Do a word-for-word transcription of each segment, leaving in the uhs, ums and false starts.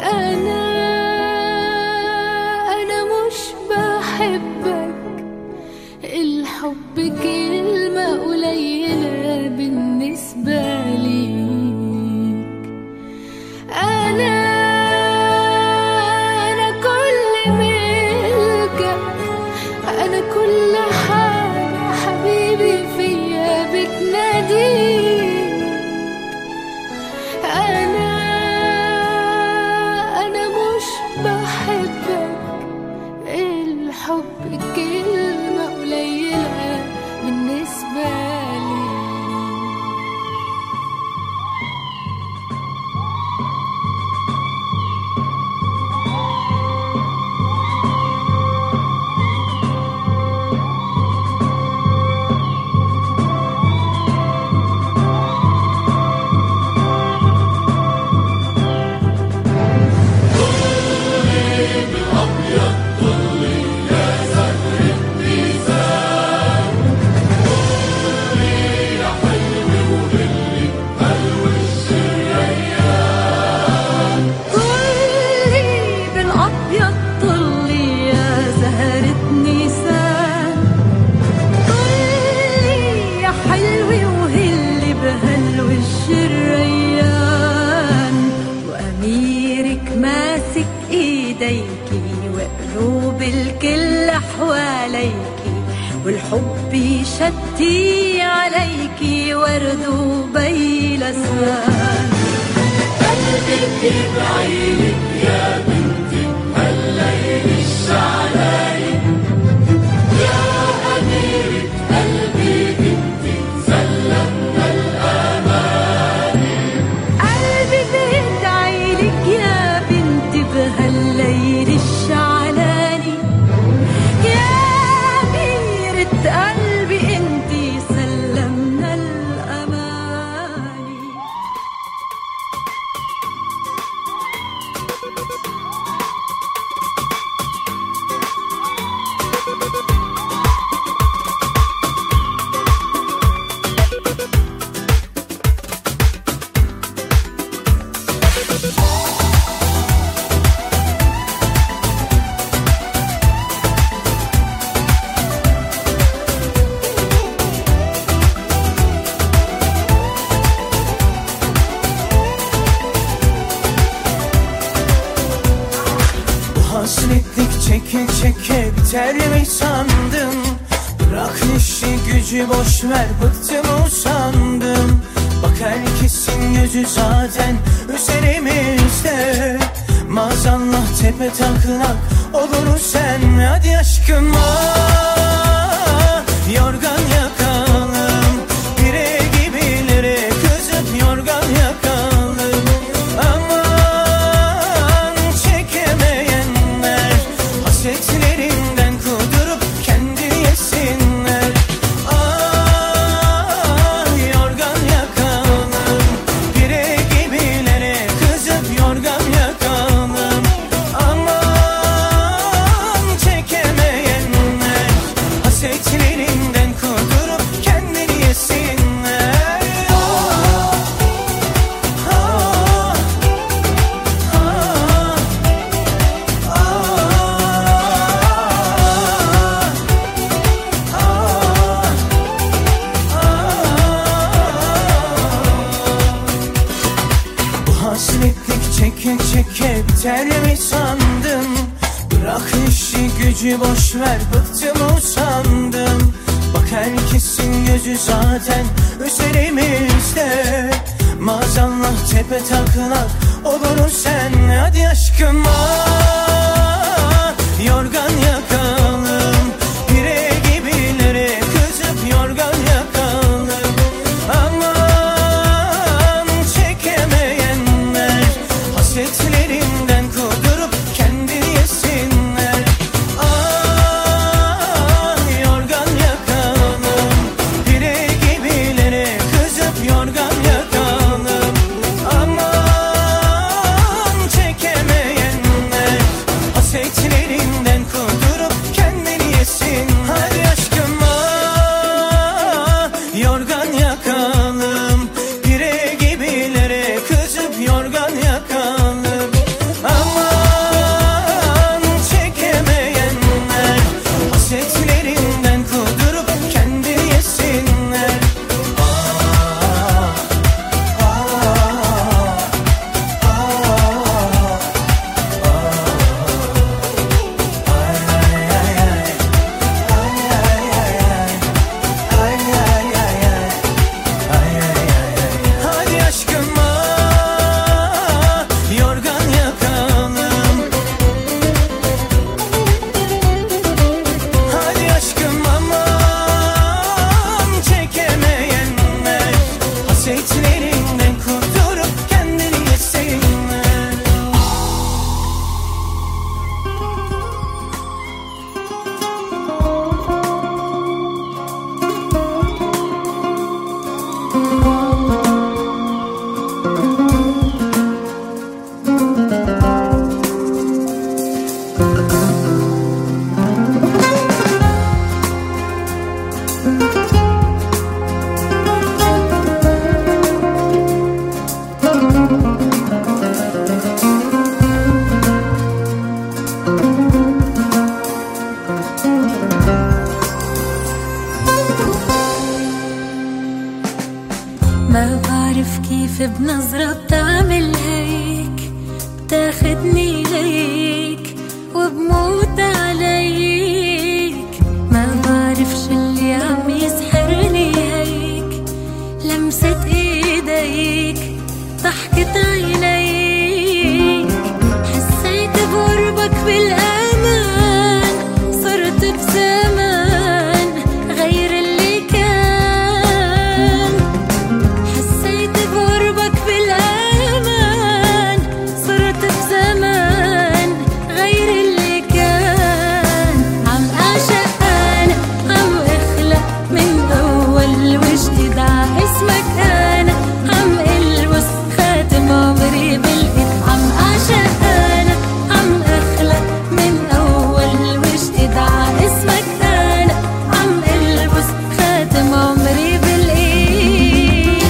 أنا أنا مش بحبك، الحب كلمة قليلة بالنسبة ليك. أنا أنا كل ملكك، أنا كل حاجة حبيبي فيا بتناديك. أنا أنا مش بحبك، الحب كلمة قليلة بالنسبة لي. وقلوب الكل حواليكي، والحب يشتي عليكي ورد وبيلسان. قلبي بيدعيلك يا بنتي هالليل الشعلاني، يا أميرة قلبي انتي سلمنا الأماني. قلبي بيدعيلك يا بنتي بهالليل الشعلاني، يا أميرة قلبي انتي سلمنا الأماني. Hasretlik çeke çeke biter mi sandın? Bırak işi gücü boş ver, bıktım usandım. Bak herkesin gözü zaten üzerimizde. Maazallah tepe taklak olur sen. Hadi aşkım ah, yorgan yakalım, pire gibilere kızıp yorgan yakalım. Aman çekemeyenler hasretlerinden kudurup kendi yesinler. Ah yorgan yakalım, pire gibilere kızıp yorgan yakalım. Aman çekemeyenler hasretlerinden kudurup kendini yesinler. Ah, ah, ah, ah, Bu hasretlik çeke çeke biter mi sandın? Bırak işi gücü boş ver, bıktım usandım. Bak herkesin gözü zaten üzerimizde. Maazallah tepe taklak olur sen. Hadi aşkım ah, yorgan yakalım, pire gibilere kızıp yorgan yakalım. Aman çekemeyenler hasretlerinden kudurup kendini yesinler. Ah yorgan yakalım, pire gibilere kızıp yorgan yakalım. Aman çekemeyenler hasretlerinden kudurup kendini yesin. Hadi aşkım ah, yorgan yakalım, pire gibilere kızıp yorgan yakalım. بنظرة بتعمل هيك، بتاخدني ليك وبموت عليك. ما بعرف شو اللي عم يسحرني هيك، لمسة ايديك، ضحكة عينيك. حسيت بقربك بالامان، صرت بزمان غير اللي كان. حسيت بقربك بالامان، صرت بزمان غير اللي كان. عم اعشق انا، عم اخلق من اول وجديد ع اسمك انا. عم البس خاتم عمري بالايد، عم اعشق انا، عم اخلق من اول وجديد ع اسمك انا. عم البس خاتم عمري بالايد.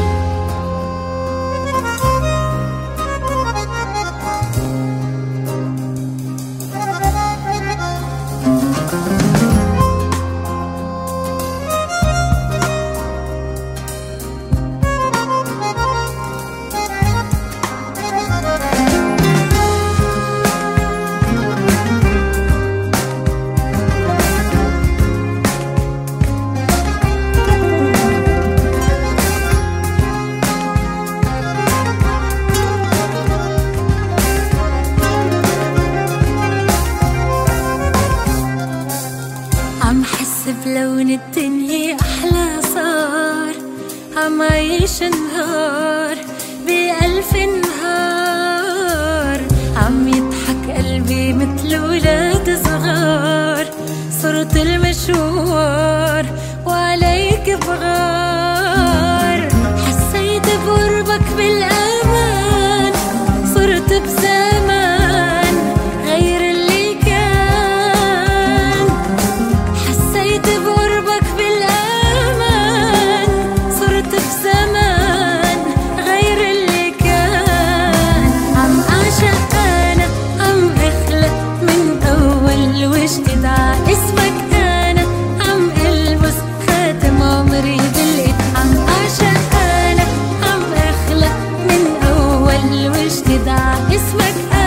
عم حس بلون الدنيا أحلى صار، عم عيش نهار بألف نهار. عم يضحك قلبي مثل ولاد صغار، صرت المشوار وعليك بغار. حسيت بقربك بالأمان، صرت بزمان غير اللي كان. حسيت بقربك بالأمان، صرت بزمان غير اللي كان. عم أعشق أنا، عم أخلق من أول وجديد ع اسمك أنا. عم ألبس خاتم عمري بالايد، عم أعشق أنا، عم أخلق من أول وجديد ع اسمك أنا.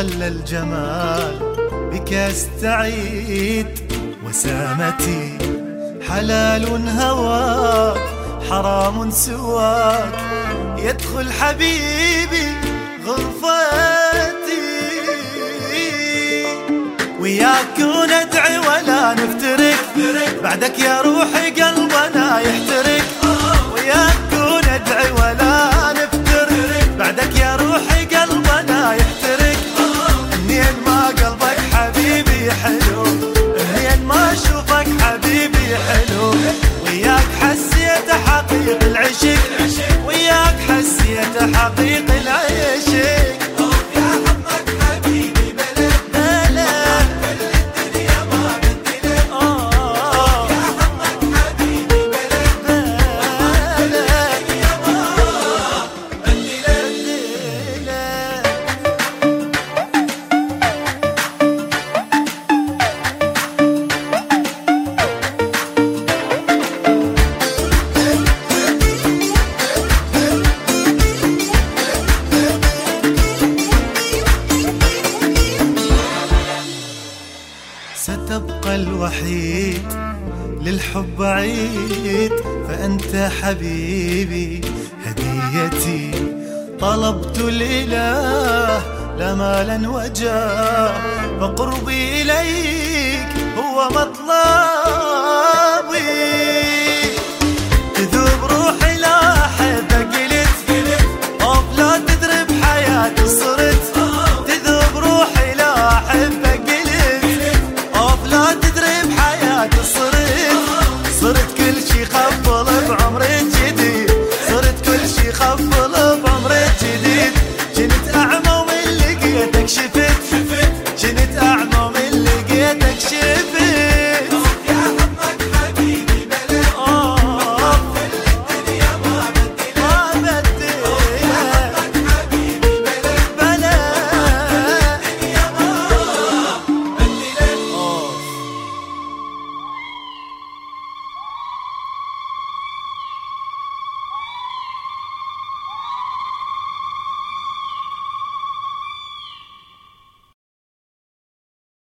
خلى الجمال بك استعيد، وسامتي حلال هواك حرام سواك، يدخل حبيبي غرفتي، وياك ندعي ولا نفترق، بعدك يا روحي قلبنا يحترق، وياك ندعي ولا نفترق، بعدك يا روحي قلبنا يحترق، منين ما قلبك حبيبي حلو، منين ما اشوفك حبيبي حلو، وياك حسيت حقيق العشق، وياك حسيت حقيق العشق، يا حظك حبيبي بلد بلد كل الدنيا ما بدلك، يا حظك حبيبي بلد بلد الدنيا ما بدلك. ستبقى الوحيد للحب عيد، فأنت حبيبي هديتي، طلبت الإله لا مالا وجاه، فقربي إليك هو مطلب